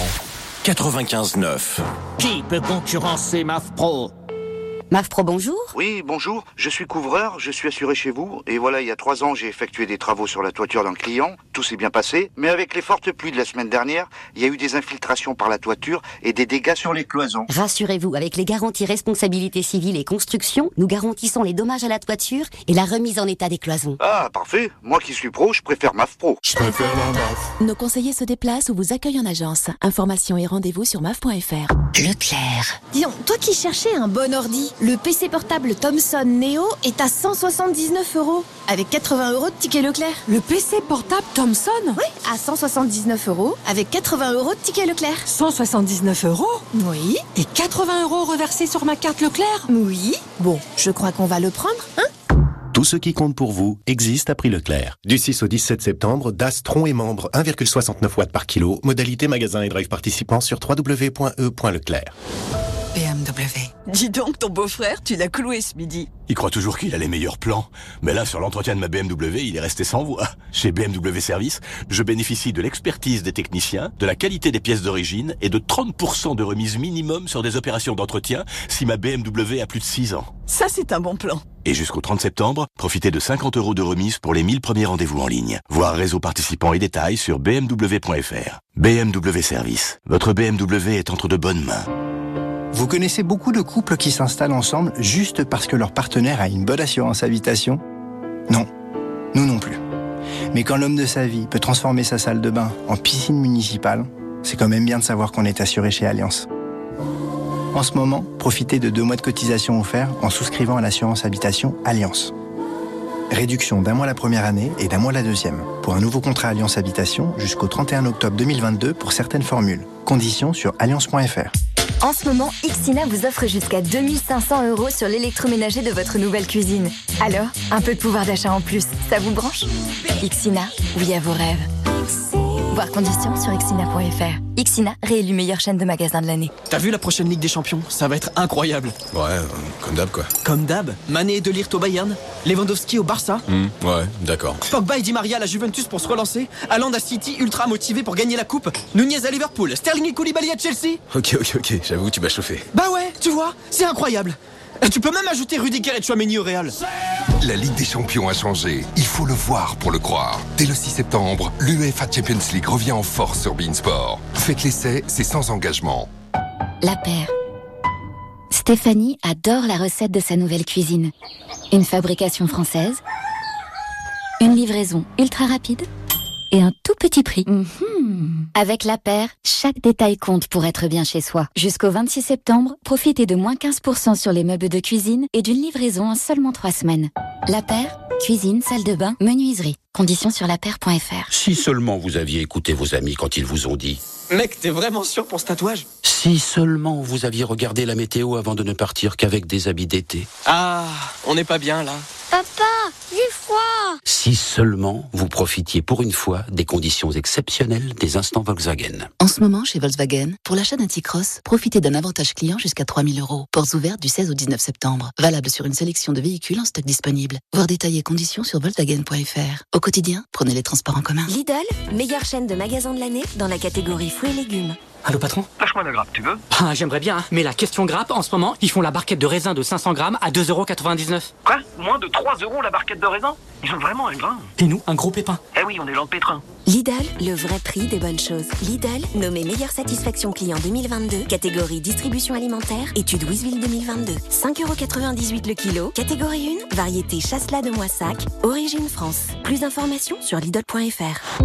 95.9. Qui peut concurrencer MAF Pro ? MAF Pro, bonjour. Oui, bonjour. Je suis couvreur, je suis assuré chez vous. Et voilà, il y a 3 ans, j'ai effectué des travaux sur la toiture d'un client. Tout s'est bien passé. Mais avec les fortes pluies de la semaine dernière, il y a eu des infiltrations par la toiture et des dégâts sur les cloisons. Rassurez-vous, avec les garanties responsabilité civile et construction, nous garantissons les dommages à la toiture et la remise en état des cloisons. Ah, parfait. Moi qui suis pro, je préfère MAF Pro. Je préfère la MAF. Nos conseillers se déplacent ou vous accueillent en agence. Informations et rendez-vous sur maf.fr. Leclerc. Dis donc, toi qui cherchais un bon ordi, le PC portable Thomson Neo est à 179 € avec 80 € de ticket Leclerc. Le PC portable Thomson ? Oui, à 179 € avec 80 € de ticket Leclerc. 179 €? Oui. Et 80 € reversés sur ma carte Leclerc ? Oui. Bon, je crois qu'on va le prendre, hein ? Tout ce qui compte pour vous existe à prix Leclerc. Du 6 au 17 septembre, DAS tronc et membre 1,69 watts par kilo. Modalité magasin et drive participant sur www.e.leclerc. BMW. Dis donc, ton beau-frère, tu l'as cloué ce midi. Il croit toujours qu'il a les meilleurs plans. Mais là, sur l'entretien de ma BMW, il est resté sans voix. Chez BMW Service, je bénéficie de l'expertise des techniciens, de la qualité des pièces d'origine et de 30% de remise minimum sur des opérations d'entretien si ma BMW a plus de 6 ans. Ça, c'est un bon plan. Et jusqu'au 30 septembre, profitez de 50 € de remise pour les 1000 premiers rendez-vous en ligne. Voir réseau participants et détails sur bmw.fr. BMW Service. Votre BMW est entre de bonnes mains. Vous connaissez beaucoup de couples qui s'installent ensemble juste parce que leur partenaire a une bonne assurance habitation ? Non, nous non plus. Mais quand l'homme de sa vie peut transformer sa salle de bain en piscine municipale, c'est quand même bien de savoir qu'on est assuré chez Allianz. En ce moment, profitez de 2 mois de cotisation offerts en souscrivant à l'assurance habitation Allianz. Réduction d'1 mois la première année et d'1 mois la deuxième. Pour un nouveau contrat Allianz Habitation jusqu'au 31 octobre 2022 pour certaines formules. Conditions sur allianz.fr. En ce moment, Ixina vous offre jusqu'à 2500 € sur l'électroménager de votre nouvelle cuisine. Alors, un peu de pouvoir d'achat en plus, ça vous branche ? Ixina, oui à vos rêves. Voir conditions sur ixina.fr. Ixina, réélu meilleure chaîne de magasins de l'année. T'as vu la prochaine Ligue des Champions ? Ça va être incroyable. Ouais, comme d'hab quoi. Comme d'hab, Mané et De Ligt au Bayern, Lewandowski au Barça. Ouais, d'accord. Pogba et Di Maria à la Juventus pour se relancer, Haaland à City ultra motivé pour gagner la coupe, Nunez à Liverpool, Sterling et Koulibaly à Chelsea. Ok, j'avoue, tu m'as chauffé. Bah ouais, tu vois, c'est incroyable. Et tu peux même ajouter Rudiger et Tchouaméni au Real. La Ligue des Champions a changé. Il faut le voir pour le croire. Dès le 6 septembre, l'UEFA Champions League revient en force sur beIN Sport. Faites l'essai, c'est sans engagement. La paire. Stéphanie adore la recette de sa nouvelle cuisine. Une fabrication française, une livraison ultra rapide et un tout petit prix. Avec La Paire, chaque détail compte pour être bien chez soi. Jusqu'au 26 septembre, profitez de moins 15% sur les meubles de cuisine et d'une livraison en seulement 3 semaines. La Paire, cuisine, salle de bain, menuiserie. Conditions sur lapaire.fr. Si seulement vous aviez écouté vos amis quand ils vous ont dit... Mec, t'es vraiment sûr pour ce tatouage? Si seulement vous aviez regardé la météo avant de ne partir qu'avec des habits d'été. Ah, on n'est pas bien là. Papa, j'ai froid. Si seulement vous profitiez pour une fois des conditions exceptionnelles des instants Volkswagen. En ce moment, chez Volkswagen, pour l'achat d'un T-Cross, profitez d'un avantage client jusqu'à 3 000 €. Portes ouvertes du 16 au 19 septembre. Valable sur une sélection de véhicules en stock disponible. Voir détails et conditions sur Volkswagen.fr. Au quotidien, prenez les transports en commun. Lidl, meilleure chaîne de magasins de l'année dans la catégorie fruits et légumes. Allô patron? Lâche-moi la grappe, tu veux? Ah, j'aimerais bien, hein. Mais la question grappe, en ce moment, ils font la barquette de raisin de 500 grammes à 2,99 €. Quoi? Moins de 3 € la barquette de raisin? Ils ont vraiment un grain. Et nous, un gros pépin. Eh oui, on est dans le pétrin. Lidl, le vrai prix des bonnes choses. Lidl, nommé meilleure satisfaction client 2022, catégorie distribution alimentaire, étude Wisville 2022. 5,98 € le kilo, catégorie 1, variété Chasselas de Moissac, origine France. Plus d'informations sur Lidl.fr.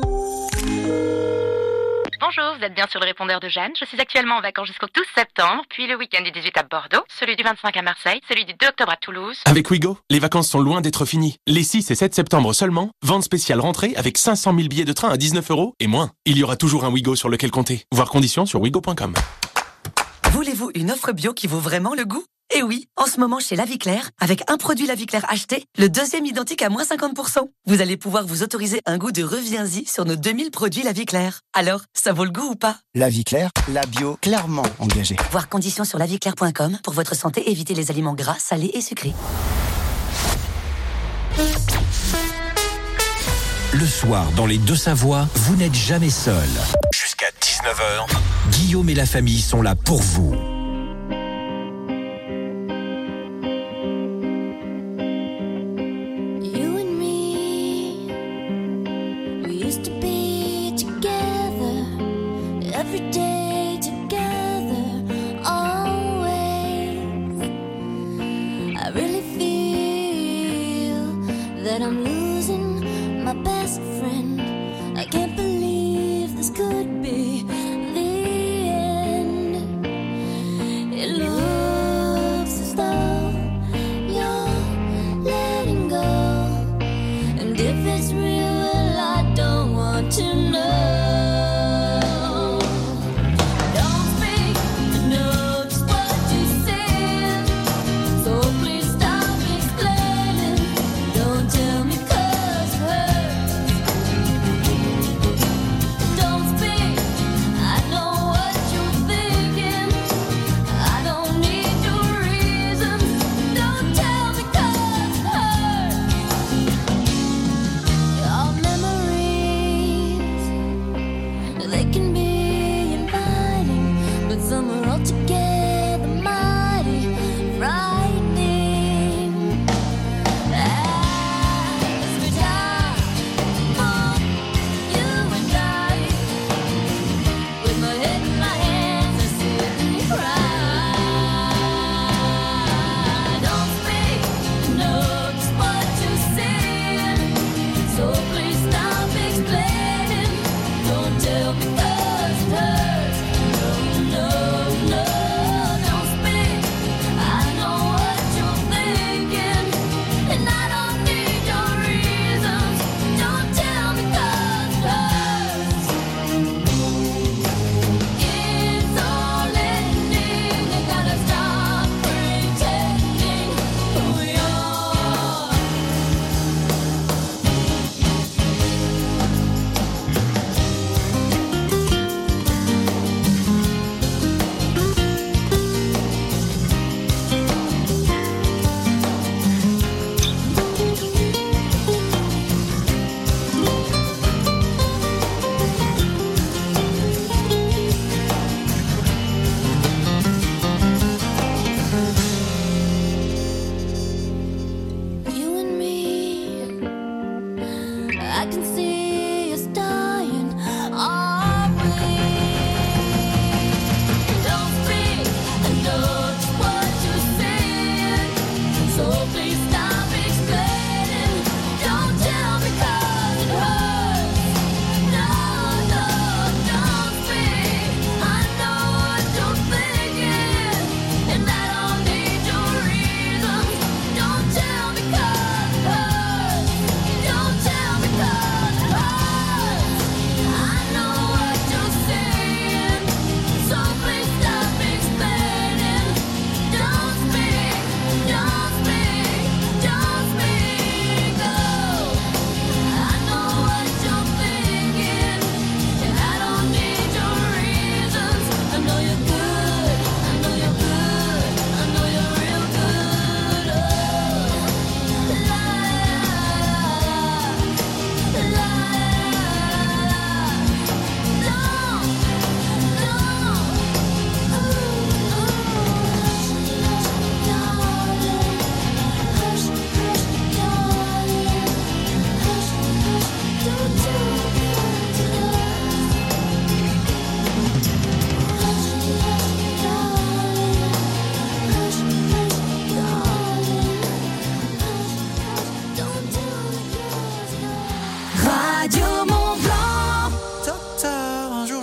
Bonjour, vous êtes bien sur le répondeur de Jeanne. Je suis actuellement en vacances jusqu'au 12 septembre, puis le week-end du 18 à Bordeaux, celui du 25 à Marseille, celui du 2 octobre à Toulouse. Avec Ouigo, les vacances sont loin d'être finies. Les 6 et 7 septembre seulement, vente spéciale rentrée avec 500 000 billets de train à 19 € et moins. Il y aura toujours un Ouigo sur lequel compter. Voir conditions sur ouigo.com. Voulez-vous une offre bio qui vaut vraiment le goût? Eh oui, en ce moment chez La Vie Claire, avec un produit La Vie Claire acheté, le deuxième identique à moins 50%. Vous allez pouvoir vous autoriser un goût de reviens-y sur nos 2000 produits La Vie Claire. Alors, ça vaut le goût ou pas? La Vie Claire, la bio clairement engagée. Voir conditions sur laviclaire.com. Pour votre santé, évitez les aliments gras, salés et sucrés. Le soir, dans les Deux-Savoies, vous n'êtes jamais seul. Jusqu'à 19 h, Guillaume et la famille sont là pour vous. So please stop explaining. Don't tell me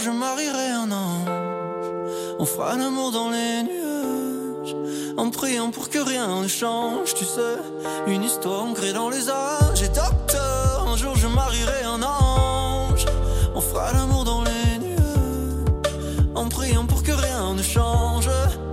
je marierai un ange. On fera l'amour dans les nuages, en priant pour que rien ne change. Tu sais, une histoire ancrée dans les âges. Et docteur, un jour je marierai un ange. On fera l'amour dans les nuages, en priant pour que rien ne change.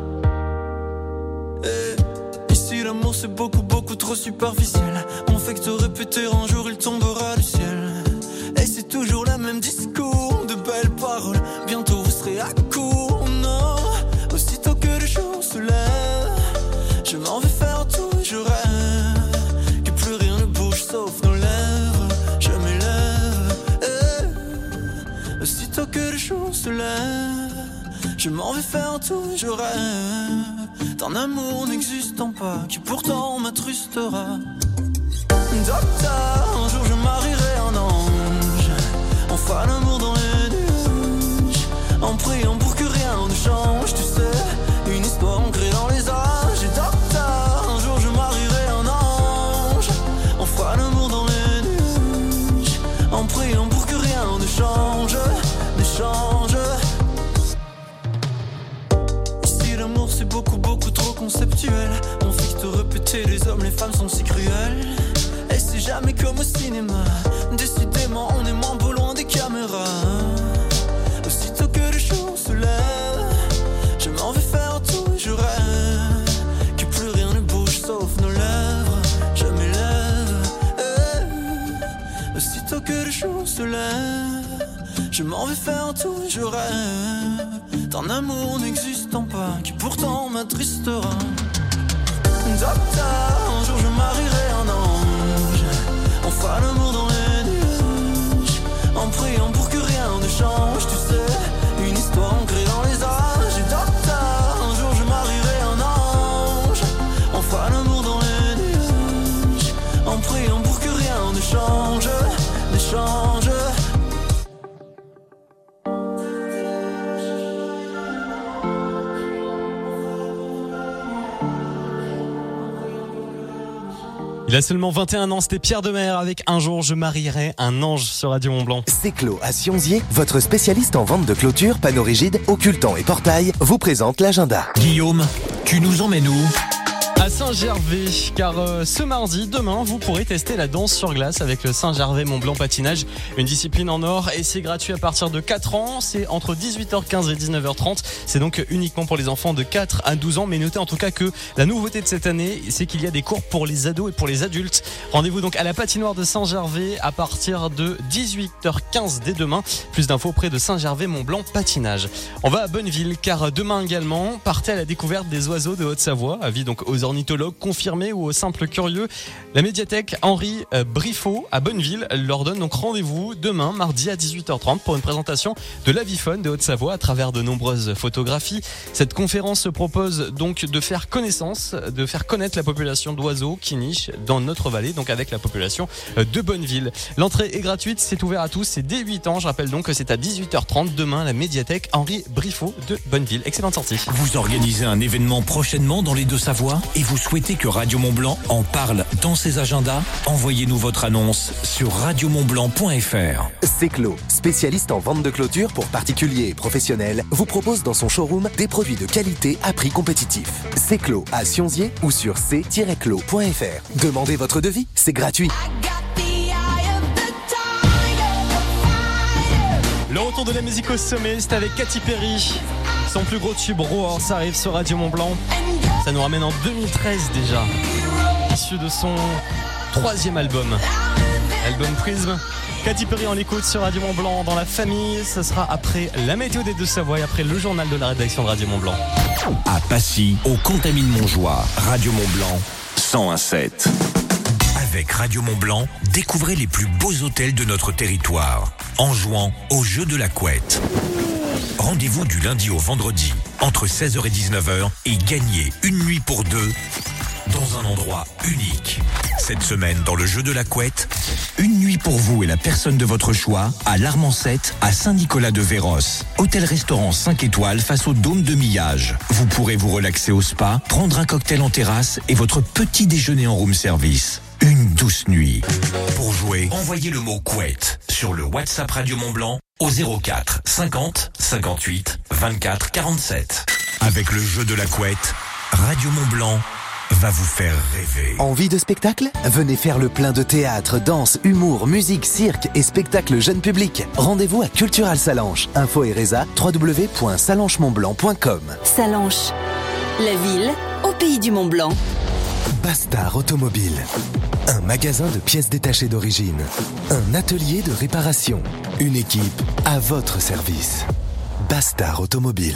Et ici l'amour c'est beaucoup beaucoup trop superficiel. On fait que te répéter, un jour il tombera du ciel. Et c'est toujours le même discours, de belles paroles. Bientôt vous serez à court, non. Aussitôt que le jour se lève, je m'en vais faire tout et je rêve que plus rien ne bouge sauf nos lèvres. Je m'élève, aussitôt que le jour se lève, je m'en vais faire tout et je rêve d'un amour n'existant pas, qui pourtant m'attrustera. Docteur, un jour je marierai un ange. On fera l'amour dans les nuages, en priant pour que rien ne change. Tu sais, une histoire ancrée dans les âges. Et docteur, un jour je marierai un ange. On fera l'amour dans les nuages, en priant pour que rien ne change, ne change. Ici l'amour c'est beaucoup beaucoup trop conceptuel. On fait que te répéter, les hommes, les femmes sont si cruels. Et c'est jamais comme au cinéma, décidément on est moins beau loin des caméras. Aussitôt que le jour se lève, je m'en vais faire tout et je rêve que plus rien ne bouge sauf nos lèvres. Je m'élève, aussitôt que le jour se lève, je m'en vais faire tout et je rêve d'un amour n'existant pas, qui pourtant m'attristera. Docteur, un jour je marierai un ange. On fera l'amour dans les nuages, en priant pour que rien ne change. Tu sais, une histoire ancrée dans les âges. Et docteur, un jour je marierai un ange. On fera l'amour dans les nuages, en priant pour que rien ne change, ne change. Il a seulement 21 ans, c'était Pierre Demer avec Un jour je marierai un ange sur Radio Mont-Blanc. Céclo à Sionzier, votre spécialiste en vente de clôture, panneaux rigides, occultants et portails, vous présente l'agenda. Guillaume, tu nous emmènes où ? À Saint-Gervais, car ce mardi, demain, vous pourrez tester la danse sur glace avec le Saint-Gervais Mont-Blanc Patinage, une discipline en or, et c'est gratuit à partir de 4 ans, c'est entre 18h15 et 19h30, c'est donc uniquement pour les enfants de 4 à 12 ans, mais notez en tout cas que la nouveauté de cette année, c'est qu'il y a des cours pour les ados et pour les adultes. Rendez-vous donc à la patinoire de Saint-Gervais à partir de 18h15 dès demain, plus d'infos auprès de Saint-Gervais Mont-Blanc Patinage. On va à Bonneville, car demain également, partez à la découverte des oiseaux de Haute-Savoie, avis donc aux ornithologues confirmés ou aux simples curieux. La médiathèque Henri Briffaut à Bonneville leur donne donc rendez-vous demain, mardi à 18h30 pour une présentation de l'avifaune de Haute-Savoie à travers de nombreuses photographies. Cette conférence se propose donc de faire connaissance, de faire connaître la population d'oiseaux qui nichent dans notre vallée, donc avec la population de Bonneville. L'entrée est gratuite, c'est ouvert à tous, c'est dès 8 ans. Je rappelle donc que c'est à 18h30 demain, la médiathèque Henri Briffaut de Bonneville. Excellente sortie. Vous organisez un événement prochainement dans les Deux-Savoies et vous souhaitez que Radio Mont-Blanc en parle dans ses agendas? Envoyez-nous votre annonce sur radiomontblanc.fr. Céclo, spécialiste en vente de clôture pour particuliers et professionnels, vous propose dans son showroom des produits de qualité à prix compétitif. Céclo à Sionzier ou sur c-clo.fr. Demandez votre devis, c'est gratuit. Le retour de la musique au sommet, c'est avec Katy Perry. Son plus gros tube, Roar, ça arrive sur Radio Mont-Blanc. Ça nous ramène en 2013 déjà, issu de son 3e album, l'album Prism. Katy Perry, on l'écoute sur Radio Mont-Blanc dans la famille. Ce sera après la météo des Deux-Savoie et après le journal de la rédaction de Radio Mont-Blanc. À Passy, au Contamine-Montjoie, Radio Mont-Blanc 101.7. Avec Radio Mont-Blanc, découvrez les plus beaux hôtels de notre territoire en jouant au jeu de la couette. Rendez-vous du lundi au vendredi entre 16h et 19h et gagnez une nuit pour deux dans un endroit unique. Cette semaine, dans le jeu de la couette, une nuit pour vous et la personne de votre choix à l'Armancette, à Saint-Nicolas-de-Véros. Hôtel-restaurant 5 étoiles face au dôme de Millage. Vous pourrez vous relaxer au spa, prendre un cocktail en terrasse et votre petit déjeuner en room service. Une douce nuit. Pour jouer, envoyez le mot couette sur le WhatsApp Radio Mont-Blanc au 04 50 58 24 47. Avec le jeu de la couette, Radio Mont-Blanc va vous faire rêver. Envie de spectacle ? Venez faire le plein de théâtre, danse, humour, musique, cirque et spectacle jeune public. Rendez-vous à Cultural Salanches. Info et résa, www.salanchemontblanc.com. Salanches, la ville au pays du Mont-Blanc. Bastard Automobile. Un magasin de pièces détachées d'origine. Un atelier de réparation. Une équipe à votre service. Bastard Automobile.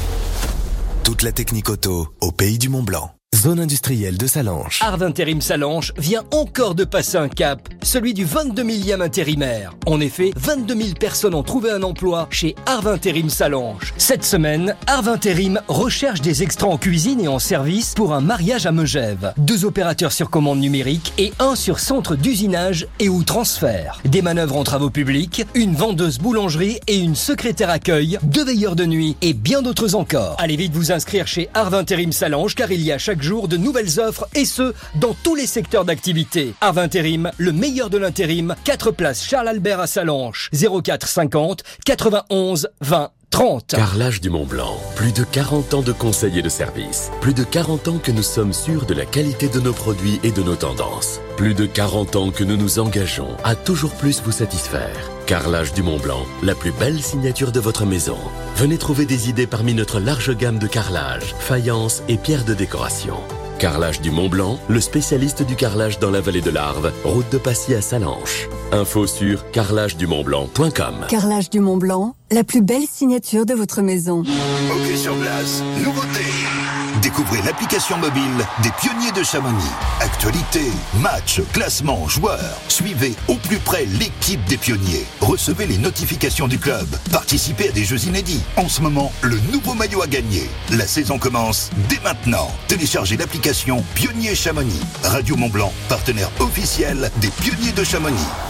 Toute la technique auto au pays du Mont-Blanc. Zone industrielle de Salanches. Arv Intérim Salanches vient encore de passer un cap, celui du 22 millième intérimaire. En effet, 22 000 personnes ont trouvé un emploi chez Arv Intérim Salanches. Cette semaine, Arv Intérim recherche des extras en cuisine et en service pour un mariage à Megève. 2 opérateurs sur commande numérique et 1 sur centre d'usinage et ou transfert. Des manœuvres en travaux publics, une vendeuse boulangerie et une secrétaire accueil, 2 veilleurs de nuit et bien d'autres encore. Allez vite vous inscrire chez Arv Intérim Salanches car il y a chaque jour de nouvelles offres et ce, dans tous les secteurs d'activité. Arv Intérim, le meilleur de l'intérim, 4 places Charles Albert à Salanches, 04 50 91 20 30. Carrelage du Mont-Blanc. Plus de 40 ans de conseils et de services. Plus de 40 ans que nous sommes sûrs de la qualité de nos produits et de nos tendances. Plus de 40 ans que nous nous engageons à toujours plus vous satisfaire. Carrelage du Mont-Blanc, la plus belle signature de votre maison. Venez trouver des idées parmi notre large gamme de carrelage, faïence et pierres de décoration. Carrelage du Mont-Blanc, le spécialiste du carrelage dans la vallée de l'Arve, route de Passy à Salanches. Info sur carrelagedumontblanc.com. Carrelage du Mont-Blanc, la plus belle signature de votre maison. Ok sur place, nouveauté. Découvrez l'application mobile des Pionniers de Chamonix. Actualité, match, classement, joueurs. Suivez au plus près l'équipe des Pionniers. Recevez les notifications du club. Participez à des jeux inédits. En ce moment, le nouveau maillot à gagner. La saison commence dès maintenant. Téléchargez l'application Pionniers Chamonix. Radio Mont-Blanc, partenaire officiel des Pionniers de Chamonix.